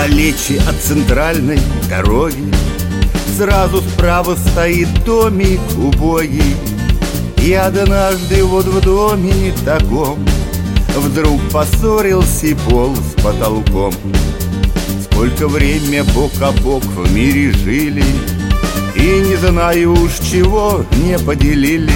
Недалече от центральной дороги сразу справа стоит домик убогий. И однажды вот в доме таком вдруг поссорился пол с потолком. Сколько время бок о бок в мире жили, и не знаю уж чего не поделили.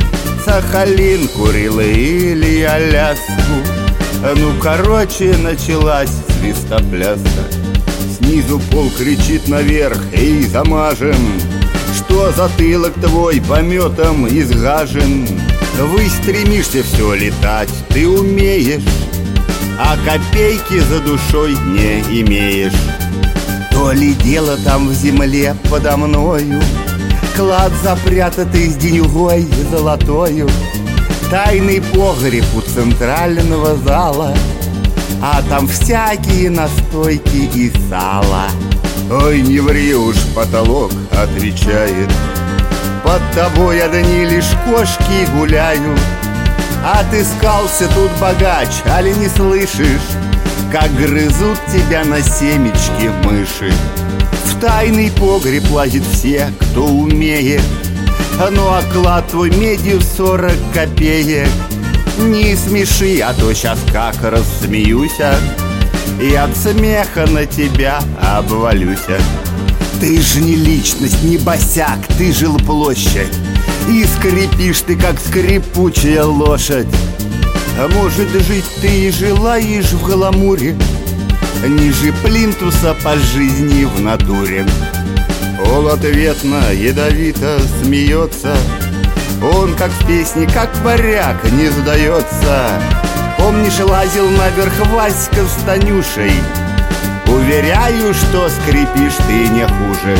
Сахалин курил или Аляску. Ну, короче, началась свистопляска. Снизу пол кричит наверх: эй, замажем! Что затылок твой пометом изгажен? Вы стремишься все летать, ты умеешь, а копейки за душой не имеешь. То ли дело там в земле подо мною, клад запрятатый с деньгой золотою. Тайный погреб у центрального зала, а там всякие настойки и сало. Ой, не ври уж, потолок отвечает: под тобой одни лишь кошки гуляют. Отыскался тут богач, али не слышишь, как грызут тебя на семечки мыши? В тайный погреб лазят все, кто умеет, ну а клад твой медью 40 копеек. Не смеши, а то сейчас как рассмеюся, и от смеха на тебя обвалюся. Ты ж не личность, не босяк, ты жилплощадь, и скрипишь ты, как скрипучая лошадь. А может, жить ты и желаешь в гламуре, ниже плинтуса по жизни в натуре. Пол ответно ядовито смеется, он, как в песне, как варяг, не сдается. Помнишь, лазил наверх Васька с Танюшей? Уверяю, что скрипишь ты не хуже.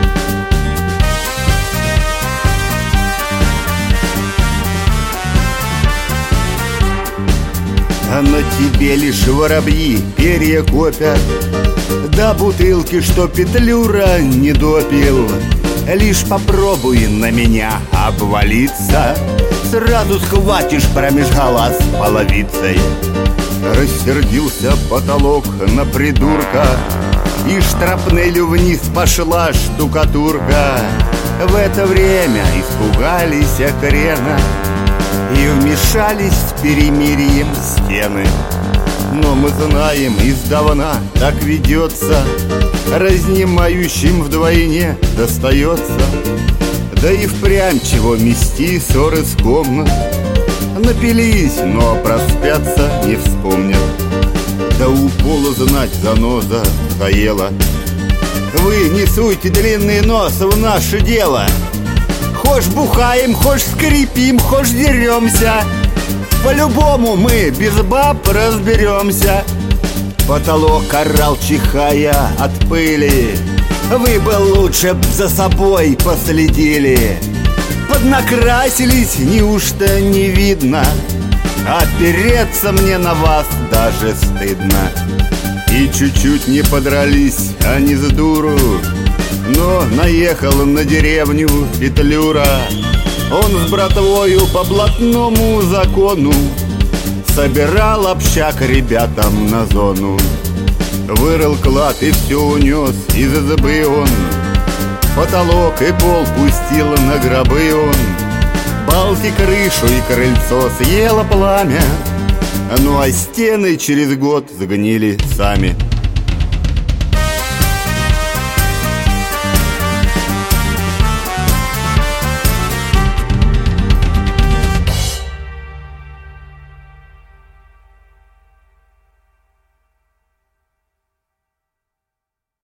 А на тебе лишь воробьи перья копят, да бутылки, что Петлюра не допил. Лишь попробуй на меня обвалиться, сразу схватишь промеж глаз половицей. Рассердился потолок на придурка, и штрапнелью вниз пошла штукатурка. В это время испугались хрена и вмешались с перемирием стены. Но мы знаем, издавна так ведется, разнимающим вдвойне достается. Да и впрямь чего мести ссоры с комнат. Напились, но проспятся не вспомнят. Да у пола знать заноза заела. Вы не суйте длинный нос в наше дело. Хошь бухаем, хошь скрипим, хошь деремся, по-любому мы без баб разберемся. Потолок орал, чихая от пыли: вы бы лучше б за собой последили. Поднакрасились, неужто не видно? Опереться мне на вас даже стыдно. И чуть-чуть не подрались они с дуру, но наехал на деревню Петлюра. Он с братвою по блатному закону собирал общак ребятам на зону. Вырыл клад и все унес из избы он, потолок и пол пустил на гробы он. Балки, крышу и крыльцо съело пламя, ну а стены через год сгнили сами.